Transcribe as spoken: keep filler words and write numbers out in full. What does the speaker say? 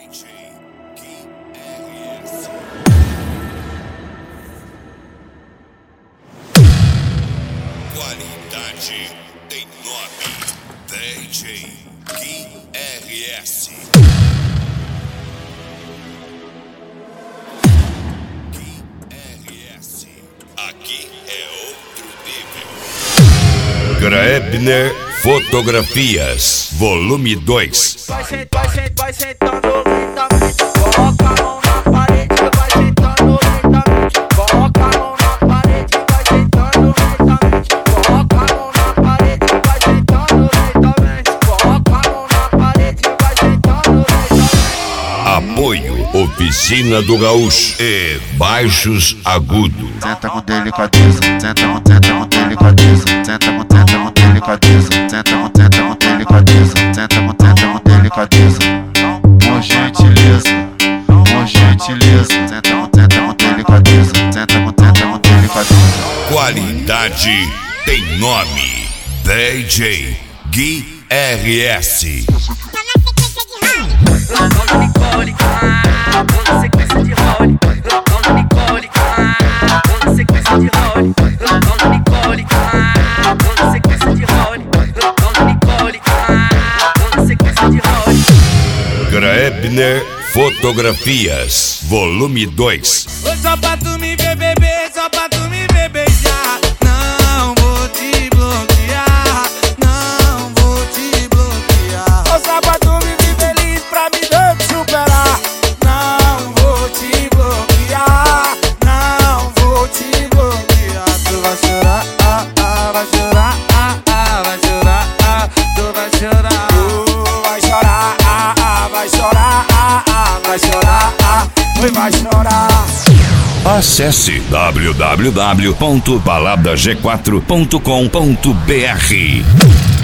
J Gui R S. Qualidade tem nome. D J Gui R S. Gui R S. Aqui é outro nível. Grebner Fotografias, volume dois. Vai sentar, vai sentar, vai sentando lentamente. Coloca a mão na parede, vai sentando lentamente. Coloca a mão na parede, vai sentando lentamente. Coloca a mão na parede, vai sentando lentamente. Coloca a mão na parede, vai sentando lentamente. Apoio Oficina do Gaúcho e Baixos Agudo. Senta com delicadeza, senta com, senta com delicadeza, senta com, senta com delicadeza, senta com, senta com delicadeza, senta com, senta com delicadeza, por gentileza, por gentileza, senta com, senta com delicadeza, senta com, senta com delicadeza. Qualidade tem nome. D J Gui R S. Dona Nicole, ah, dona sequência de role. Dona Nicole, ah, dona sequência de role. Dona Nicole, ah, dona sequência de role. Dona Nicole, ah, dona sequência de role. Grebner Fotografias, volume dois. Oi, só pra tu me ver beber, só pra tu me ver beijar. Não vou te bloquear, não vou te bloquear. Oi, só pra tu me ver feliz, pra me dar te superar. Não vou te bloquear, não vou te bloquear. Tu vai chorar, ah, ah, vai chorar, ah, ah, vai chorar, ah, tu vai chorar. Tu vai chorar, ah, ah, vai chorar, ah, ah, vai chorar, ah, tu vai chorar. Acesse w w w ponto balada g quatro ponto com ponto b r.